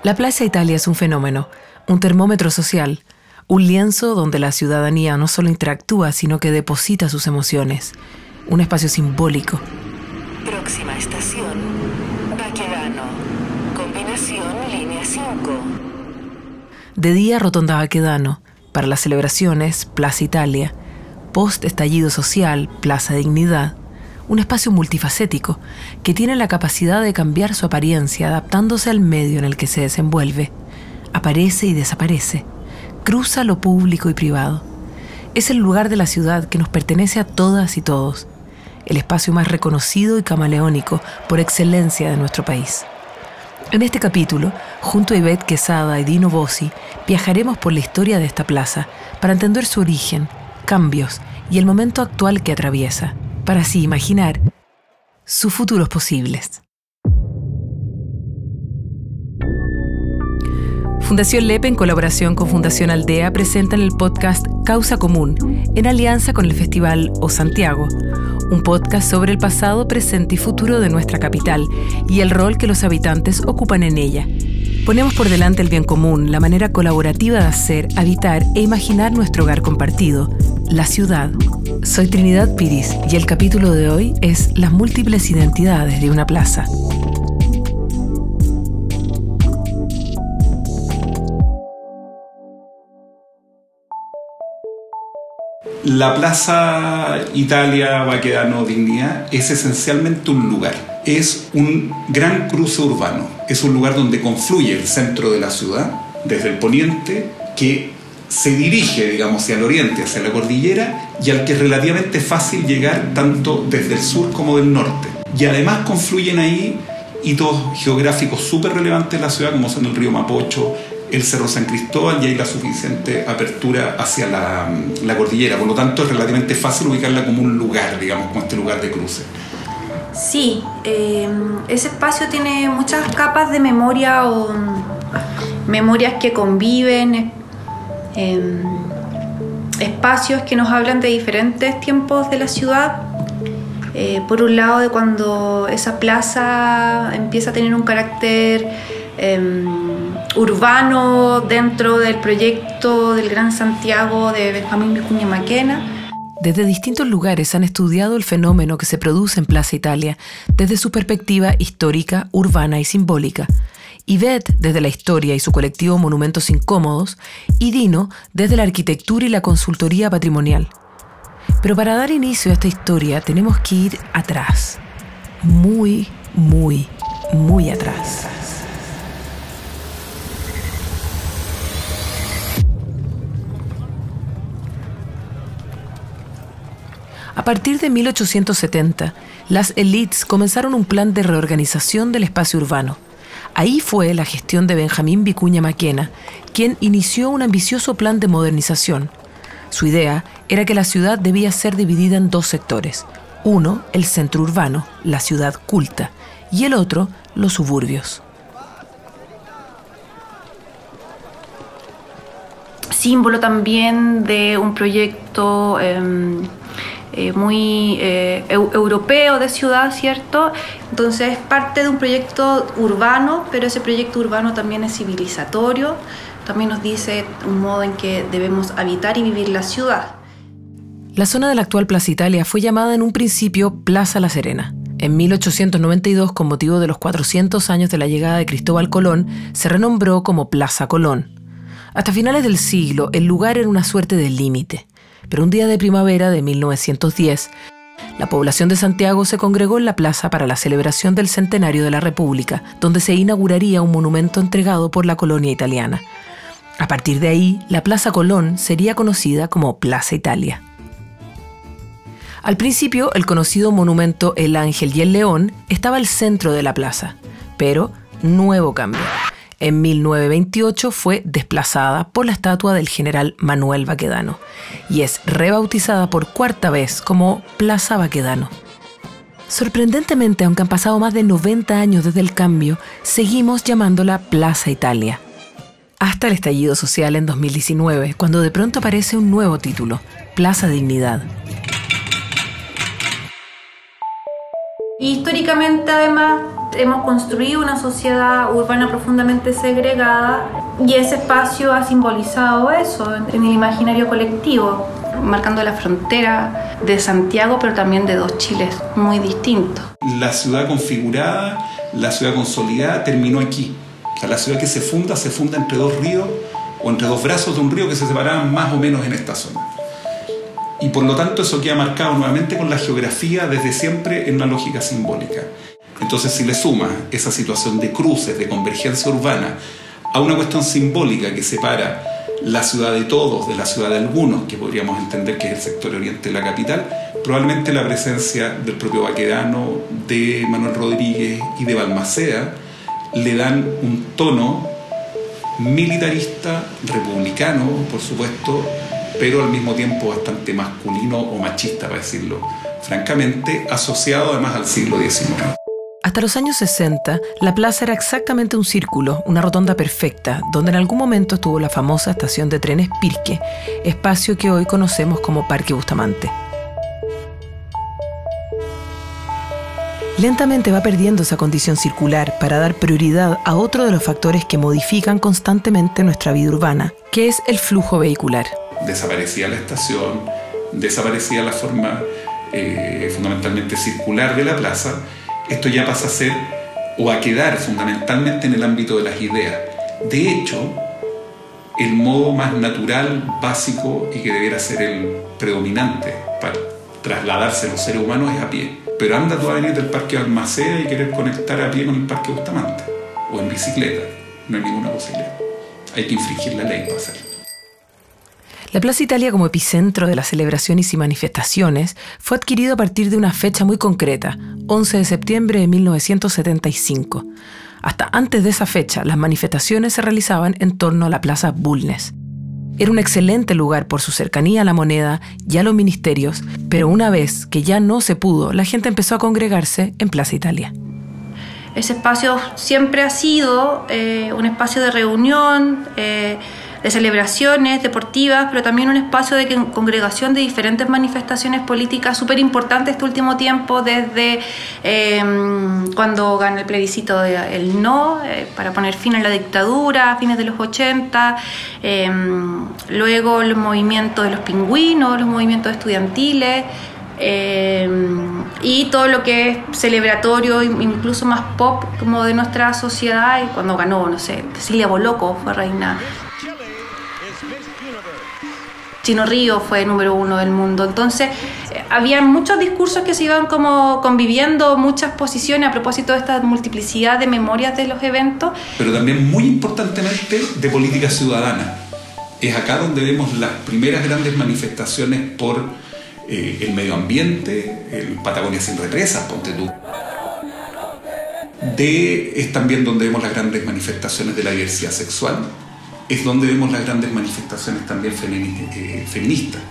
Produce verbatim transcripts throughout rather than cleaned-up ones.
La Plaza Italia es un fenómeno, un termómetro social, un lienzo donde la ciudadanía no solo interactúa, sino que deposita sus emociones. Un espacio simbólico. Próxima estación, Baquedano. Combinación línea cinco. De día, Rotonda Baquedano. Para las celebraciones, Plaza Italia. Post estallido social, Plaza Dignidad. Un espacio multifacético que tiene la capacidad de cambiar su apariencia adaptándose al medio en el que se desenvuelve. Aparece y desaparece. Cruza lo público y privado. Es el lugar de la ciudad que nos pertenece a todas y todos. El espacio más reconocido y camaleónico por excelencia de nuestro país. En este capítulo, junto a Ivette Quesada y Dino Bossi, viajaremos por la historia de esta plaza para entender su origen, cambios y el momento actual que atraviesa, para así imaginar sus futuros posibles. Fundación Lepe, en colaboración con Fundación Aldea, presentan el podcast Causa Común, en alianza con el Festival O Santiago, un podcast sobre el pasado, presente y futuro de nuestra capital y el rol que los habitantes ocupan en ella. Ponemos por delante el bien común, la manera colaborativa de hacer, habitar e imaginar nuestro hogar compartido, la ciudad. Soy Trinidad Piris y el capítulo de hoy es las múltiples identidades de una plaza. La Plaza Italia, Baquedano, Dignidad es esencialmente un lugar. Es un gran cruce urbano. Es un lugar donde confluye el centro de la ciudad, desde el poniente, que se dirige, digamos, hacia el oriente, hacia la cordillera, y al que es relativamente fácil llegar tanto desde el sur como del norte. Y además confluyen ahí hitos geográficos súper relevantes de la ciudad, como son el río Mapocho, el Cerro San Cristóbal, y hay la suficiente apertura hacia la, la cordillera. Por lo tanto, es relativamente fácil ubicarla como un lugar, digamos, como este lugar de cruce. Sí, eh, ese espacio tiene muchas capas de memoria o memorias que conviven, eh, espacios que nos hablan de diferentes tiempos de la ciudad. Eh, por un lado, de cuando esa plaza empieza a tener un carácter eh, urbano dentro del proyecto del Gran Santiago de Benjamín Vicuña Maquena. Desde distintos lugares han estudiado el fenómeno que se produce en Plaza Italia desde su perspectiva histórica, urbana y simbólica. Ivette desde la historia y su colectivo Monumentos Incómodos, y Dino desde la arquitectura y la consultoría patrimonial. Pero para dar inicio a esta historia tenemos que ir atrás, muy, muy, muy atrás. A partir de mil ochocientos setenta, las élites comenzaron un plan de reorganización del espacio urbano. Ahí fue la gestión de Benjamín Vicuña Maquena, quien inició un ambicioso plan de modernización. Su idea era que la ciudad debía ser dividida en dos sectores. Uno, el centro urbano, la ciudad culta, y el otro, los suburbios. Símbolo también de un proyecto eh, eh, muy eh, eu- europeo de ciudad, ¿cierto? Entonces es parte de un proyecto urbano, pero ese proyecto urbano también es civilizatorio, también nos dice un modo en que debemos habitar y vivir la ciudad. La zona de la actual Plaza Italia fue llamada en un principio Plaza La Serena. En mil ochocientos noventa y dos, con motivo de los cuatrocientos años de la llegada de Cristóbal Colón, se renombró como Plaza Colón. Hasta finales del siglo, el lugar era una suerte de límite. Pero un día de primavera de mil novecientos diez, la población de Santiago se congregó en la plaza para la celebración del centenario de la República, donde se inauguraría un monumento entregado por la colonia italiana. A partir de ahí, la Plaza Colón sería conocida como Plaza Italia. Al principio, el conocido monumento El Ángel y el León estaba al centro de la plaza, pero nuevo cambio. En mil novecientos veintiocho fue desplazada por la estatua del general Manuel Baquedano y es rebautizada por cuarta vez como Plaza Baquedano. Sorprendentemente, aunque han pasado más de noventa años desde el cambio, seguimos llamándola Plaza Italia. Hasta el estallido social en dos mil diecinueve, cuando de pronto aparece un nuevo título, Plaza Dignidad. Y históricamente, además, Hemos construido una sociedad urbana profundamente segregada y ese espacio ha simbolizado eso en el imaginario colectivo, marcando la frontera de Santiago, pero también de dos Chiles muy distintos. La ciudad configurada, la ciudad consolidada terminó aquí. O sea, la ciudad que se funda, se funda entre dos ríos o entre dos brazos de un río que se separaban más o menos en esta zona. Y por lo tanto eso queda marcado nuevamente con la geografía desde siempre en una lógica simbólica. Entonces, si le suma esa situación de cruces, de convergencia urbana, a una cuestión simbólica que separa la ciudad de todos de la ciudad de algunos, que podríamos entender que es el sector oriente de la capital, probablemente la presencia del propio Baquedano, de Manuel Rodríguez y de Balmaceda le dan un tono militarista, republicano, por supuesto, pero al mismo tiempo bastante masculino o machista, para decirlo francamente, asociado además al siglo diecinueve. Hasta los años sesenta, la plaza era exactamente un círculo, una rotonda perfecta, donde en algún momento estuvo la famosa estación de trenes Pirque, espacio que hoy conocemos como Parque Bustamante. Lentamente va perdiendo esa condición circular para dar prioridad a otro de los factores que modifican constantemente nuestra vida urbana, que es el flujo vehicular. Desaparecía la estación, desaparecía la forma eh, fundamentalmente circular de la plaza. Esto ya pasa a ser o a quedar fundamentalmente en el ámbito de las ideas. De hecho, el modo más natural, básico y que debiera ser el predominante para trasladarse los seres humanos es a pie. Pero anda tú a venir del Parque Balmaceda y querer conectar a pie con el Parque Bustamante o en bicicleta. No hay ninguna posibilidad. Hay que infringir la ley para hacerlo. La Plaza Italia, como epicentro de las celebraciones y manifestaciones, fue adquirido a partir de una fecha muy concreta, once de septiembre de mil novecientos setenta y cinco. Hasta antes de esa fecha, las manifestaciones se realizaban en torno a la Plaza Bulnes. Era un excelente lugar por su cercanía a la moneda y a los ministerios, pero una vez que ya no se pudo, la gente empezó a congregarse en Plaza Italia. Ese espacio siempre ha sido eh, un espacio de reunión, eh, de celebraciones deportivas, pero también un espacio de congregación de diferentes manifestaciones políticas súper importantes este último tiempo, desde eh, cuando gana el plebiscito del no, eh, para poner fin a la dictadura a fines de los ochenta, eh, luego el movimiento de los pingüinos, los movimientos estudiantiles, Eh, y todo lo que es celebratorio, incluso más pop como de nuestra sociedad, y cuando ganó, no sé, Cecilia Boloco fue reina, Chino Río fue número uno del mundo. Entonces eh, había muchos discursos que se iban como conviviendo, muchas posiciones a propósito de esta multiplicidad de memorias de los eventos. Pero también muy importantemente de política ciudadana. Es acá donde vemos las primeras grandes manifestaciones por eh, el medio ambiente, el Patagonia sin represas, ponte tú. De, es también donde vemos las grandes manifestaciones de la diversidad sexual. Es donde vemos las grandes manifestaciones también feministas.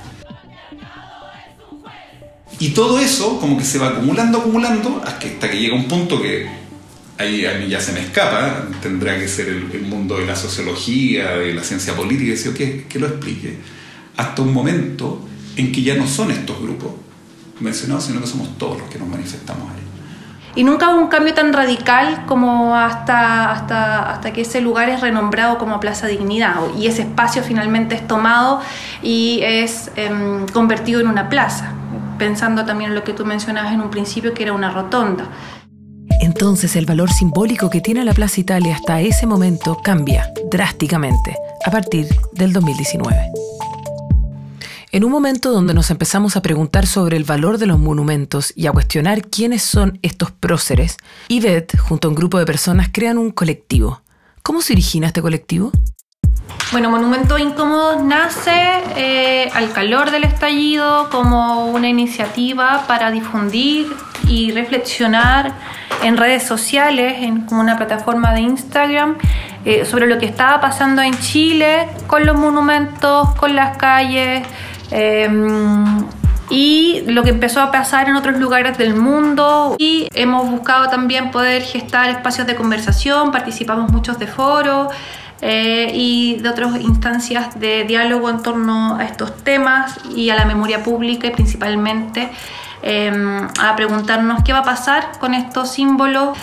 Y todo eso como que se va acumulando, acumulando, hasta que, hasta que llega un punto que ahí a mí ya se me escapa, tendrá que ser el, el mundo de la sociología, de la ciencia política, y que, que lo explique, hasta un momento en que ya no son estos grupos mencionados, sino que somos todos los que nos manifestamos ahí. Y nunca hubo un cambio tan radical como hasta, hasta, hasta que ese lugar es renombrado como Plaza Dignidad, y ese espacio finalmente es tomado y es eh, convertido en una plaza, pensando también en lo que tú mencionabas en un principio, que era una rotonda. Entonces el valor simbólico que tiene la Plaza Italia hasta ese momento cambia drásticamente a partir del dos mil diecinueve. En un momento donde nos empezamos a preguntar sobre el valor de los monumentos y a cuestionar quiénes son estos próceres, Ivette, junto a un grupo de personas, crean un colectivo. ¿Cómo se origina este colectivo? Bueno, Monumentos Incómodos nace eh, al calor del estallido como una iniciativa para difundir y reflexionar en redes sociales, en como una plataforma de Instagram, eh, sobre lo que estaba pasando en Chile con los monumentos, con las calles, Eh, y lo que empezó a pasar en otros lugares del mundo. Y hemos buscado también poder gestar espacios de conversación, participamos muchos de foros eh, y de otras instancias de diálogo en torno a estos temas y a la memoria pública, y principalmente eh, a preguntarnos qué va a pasar con estos símbolos.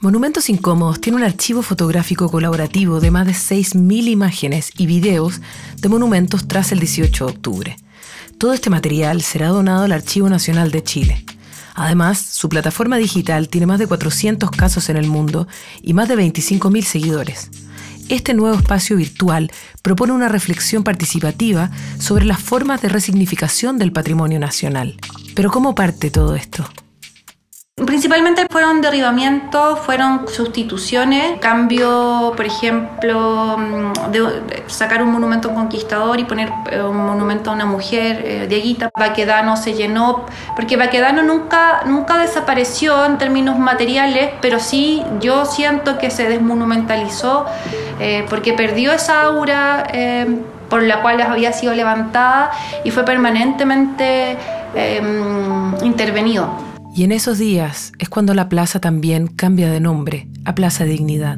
Monumentos Incómodos tiene un archivo fotográfico colaborativo de más de seis mil imágenes y videos de monumentos tras el dieciocho de octubre. Todo este material será donado al Archivo Nacional de Chile. Además, su plataforma digital tiene más de cuatrocientos casos en el mundo y más de veinticinco mil seguidores. Este nuevo espacio virtual propone una reflexión participativa sobre las formas de resignificación del patrimonio nacional. Pero ¿cómo parte todo esto? Principalmente fueron derribamientos, fueron sustituciones, cambio, por ejemplo, de sacar un monumento a un conquistador y poner un monumento a una mujer, eh, Dieguita. Baquedano se llenó, porque Baquedano nunca, nunca desapareció en términos materiales, pero sí yo siento que se desmonumentalizó eh, porque perdió esa aura eh, por la cual había sido levantada y fue permanentemente eh, intervenido. Y en esos días es cuando la plaza también cambia de nombre a Plaza Dignidad.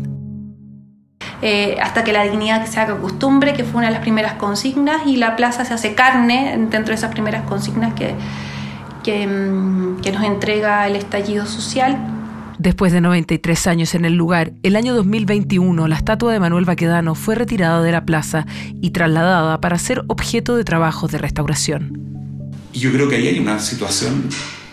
Eh, hasta que la dignidad se haga costumbre, que fue una de las primeras consignas, y la plaza se hace carne dentro de esas primeras consignas que, que, que nos entrega el estallido social. Después de noventa y tres años en el lugar, el año dos mil veintiuno la estatua de Manuel Baquedano fue retirada de la plaza y trasladada para ser objeto de trabajos de restauración. Y yo creo que ahí hay una situación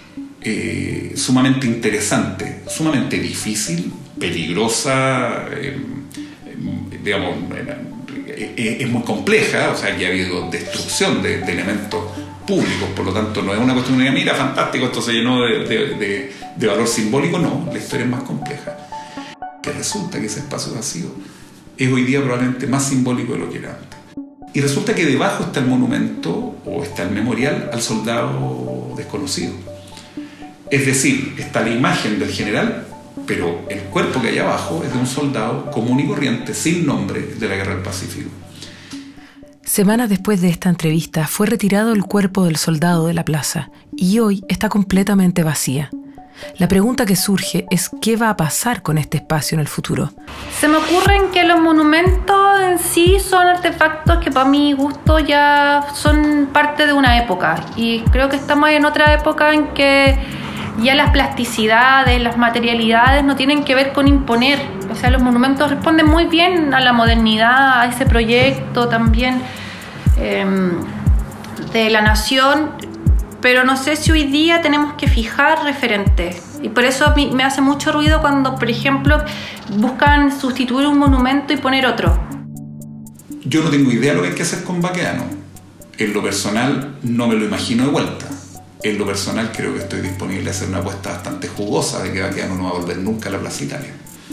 Eh, sumamente interesante, sumamente difícil, peligrosa, eh, digamos, eh, es muy compleja, o sea, que ha habido destrucción de, de elementos públicos, por lo tanto no es una cuestión de mira, fantástico, esto se llenó de, de, de, de valor simbólico, no, la historia es más compleja. Que resulta que ese espacio vacío es hoy día probablemente más simbólico de lo que era antes. Y resulta que debajo está el monumento, o está el memorial al soldado desconocido. Es decir, está la imagen del general, pero el cuerpo que hay abajo es de un soldado común y corriente, sin nombre, de la Guerra del Pacífico. Semanas después de esta entrevista fue retirado el cuerpo del soldado de la plaza y hoy está completamente vacía. La pregunta que surge es ¿qué va a pasar con este espacio en el futuro? Se me ocurren que los monumentos en sí son artefactos que para mi gusto ya son parte de una época, y creo que estamos en otra época en que ya las plasticidades, las materialidades no tienen que ver con imponer. O sea, los monumentos responden muy bien a la modernidad, a ese proyecto también eh, de la nación, pero no sé si hoy día tenemos que fijar referentes. Y por eso me hace mucho ruido cuando, por ejemplo, buscan sustituir un monumento y poner otro. Yo no tengo idea de lo que hay que hacer con Baquedano. En lo personal no me lo imagino de vuelta. En lo personal creo que estoy disponible a hacer una apuesta bastante jugosa de que Baquedano no va a volver nunca a la Plaza Italia.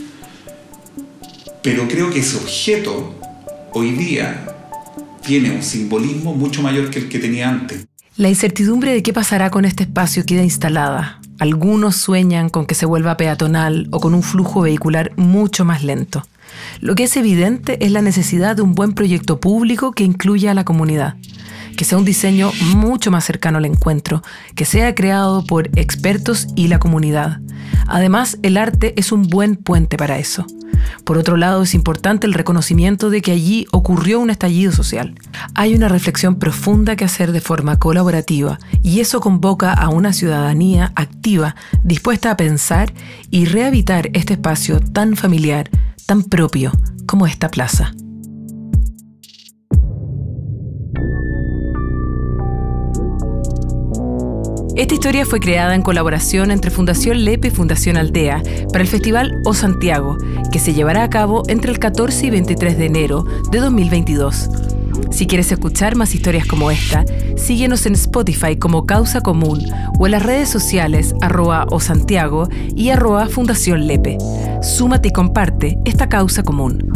Pero creo que ese objeto hoy día tiene un simbolismo mucho mayor que el que tenía antes. La incertidumbre de qué pasará con este espacio queda instalada. Algunos sueñan con que se vuelva peatonal o con un flujo vehicular mucho más lento. Lo que es evidente es la necesidad de un buen proyecto público que incluya a la comunidad, que sea un diseño mucho más cercano al encuentro, que sea creado por expertos y la comunidad. Además, el arte es un buen puente para eso. Por otro lado, es importante el reconocimiento de que allí ocurrió un estallido social. Hay una reflexión profunda que hacer de forma colaborativa, y eso convoca a una ciudadanía activa, dispuesta a pensar y rehabitar este espacio tan familiar, tan propio como esta plaza. Esta historia fue creada en colaboración entre Fundación Lepe y Fundación Aldea para el Festival O Santiago, que se llevará a cabo entre el catorce y veintitrés de enero de dos mil veintidós. Si quieres escuchar más historias como esta, síguenos en Spotify como Causa Común o en las redes sociales arroba O Santiago y arroba Fundación Lepe. Súmate y comparte esta causa común.